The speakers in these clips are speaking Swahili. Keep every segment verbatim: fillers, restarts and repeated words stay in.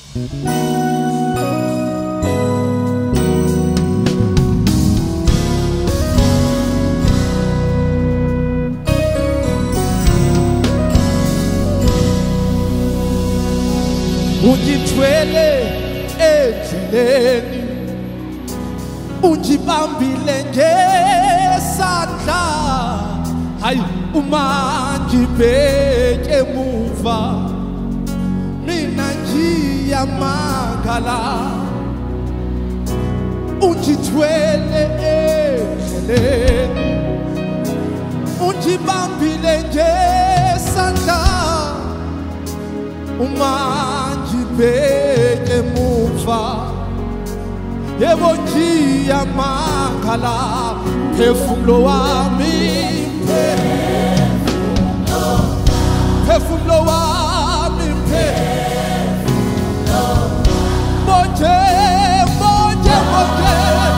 Ungithwele endleleni, ungibambile ngesandla, hayi uma ngibheke emuva mina ngiyamangala. Ungithwele endleleni, ungibambile ngesandla, uma ngibheke emuva yebo ngiyamangala. Phefumulo wami, phefumulo wami, bonje bonje bonje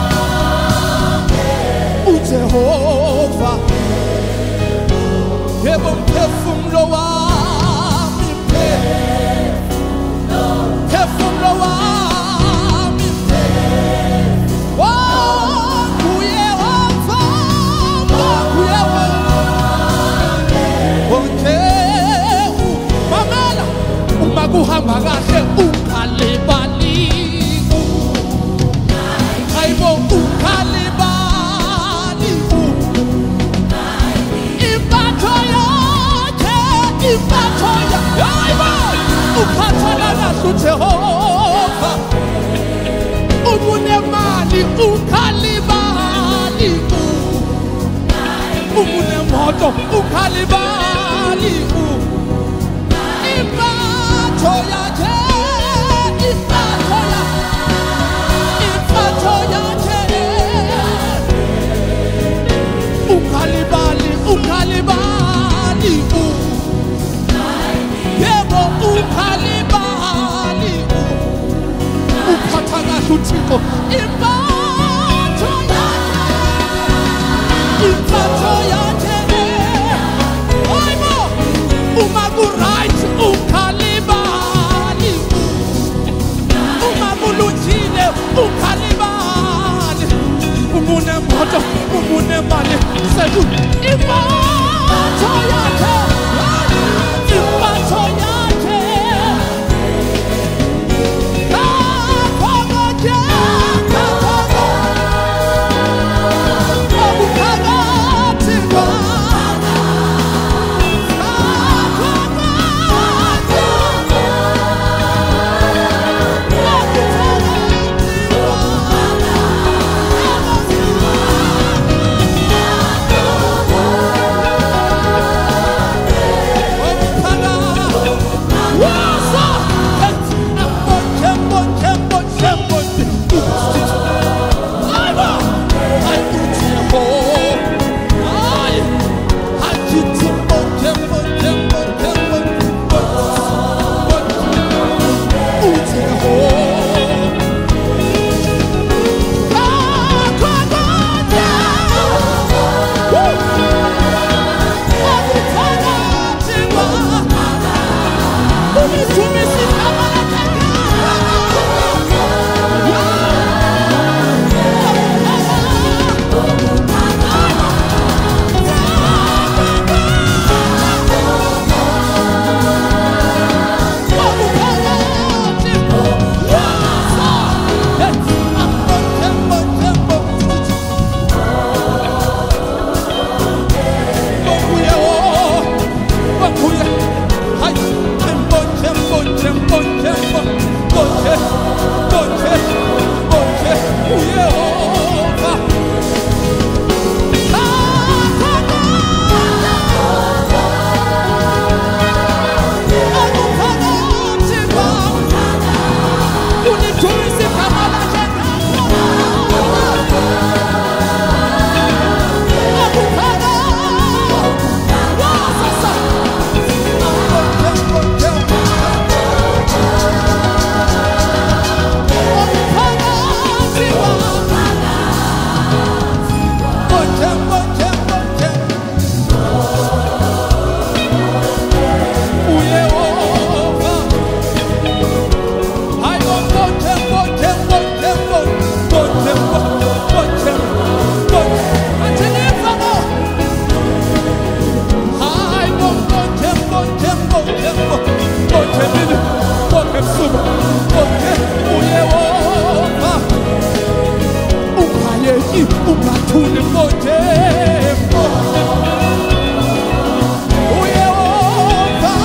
uJehova, yebo phefumulo wami, phefumulo wami. Kuhamba kahle ukhalibali, hayibo ukhalibali, impatho yakhe, impatho yakhe, hayibo uphathana kahle uJehova, ubunemali ukhalibali, ubunemoto ukhalibali, ukhalibali, ukhalibali, yebo ukhalibali, uphatha kahle uThixo, impatho yakhe, impatho yakhe, hayibo uma ku-right ukhalibali, uma kulungile ukhalibali, umunemoto umunemali seku impatho yakhe, impatho yakhe, kakhoke kakhoke obuphakathi kwakhe, bonke bonke mini bonke msuku bonke uYehova ungayeki ungathuli bonke uYehova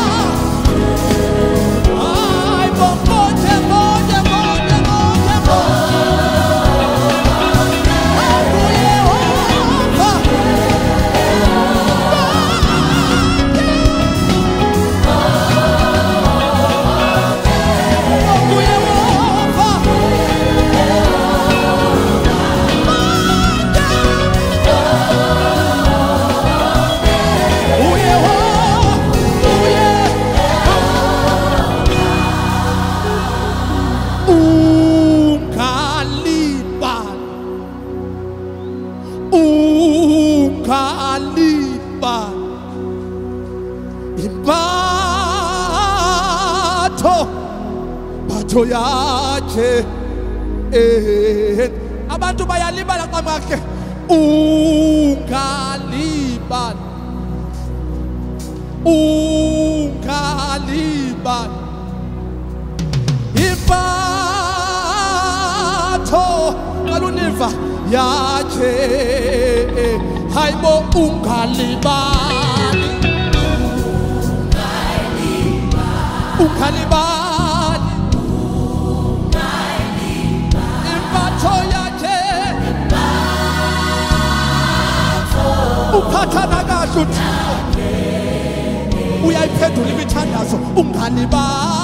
ay bonke bonke bonke bonke yakhe eh abantu bayalibala kamakhe ungalibali ungalibali impatho kaluniva yakhe hayibo ungalibali ungalibali ungalibali uphathana kahle uthixo uyayiphendula imithandazo ungalibali